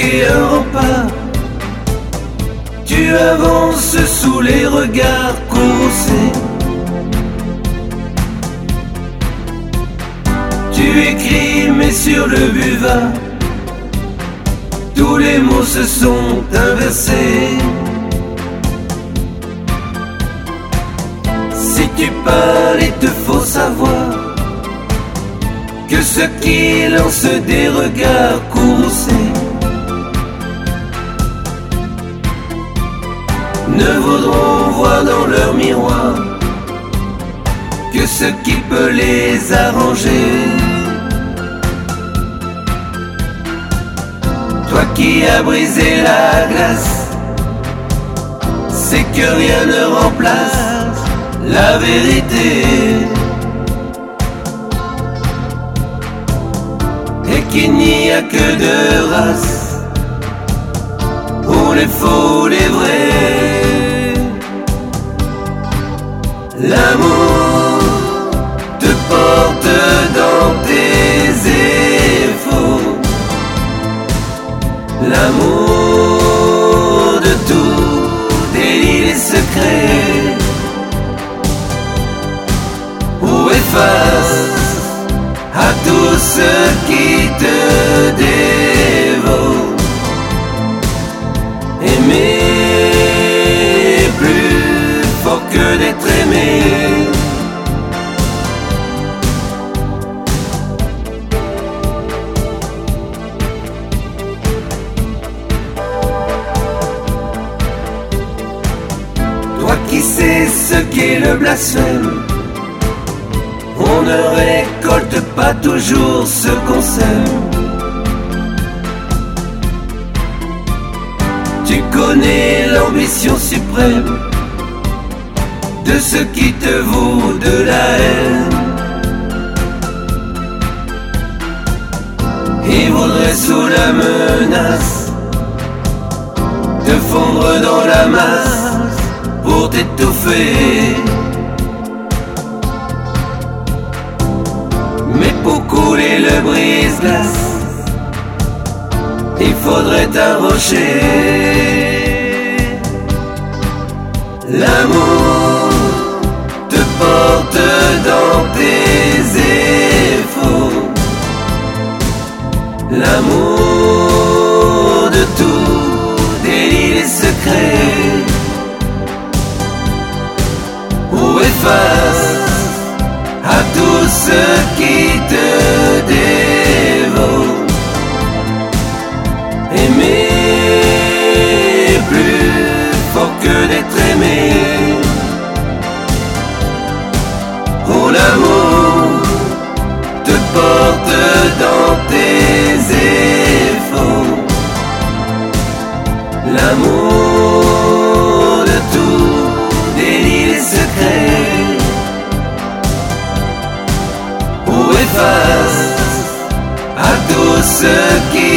érigé un rempart. Tu avances sous les regards courroucés. Tu écris mais sur le buvard tous les mots se sont inversés. Si tu parles, il te faut savoir que ceux qui lancent des regards courroucés ne voudront voir dans leur miroir que ce qui peut les arranger. Toi qui as brisé la glace, c'est que rien ne remplace la vérité, et qu'il n'y a que deux races, ou les faux ou les vrais. L'amour te porte dans tes efforts, l'amour de tout délie les secrets, ou efface à tous ceux qui te dévorent. Aimer plus fort que d'être aimé. Toi qui sais ce qu'est le blasphème, on ne récolte pas toujours ce qu'on sème. Tu connais l'ambition suprême de ce qui te vaut de la haine. Ils voudraient sous la menace te fondre dans la masse pour t'étouffer. Mais pour couler le brise-glace, il faudrait un rocher. L'amour te porte dans tes efforts, l'amour de tout délie les secrets, ou efface à tous ceux qui te dévorent. Aimer plus fort que d'être aimé. Oh, l'amour te porte dans tes efforts, l'amour de tout délie les secrets, ou efface à tous ceux qui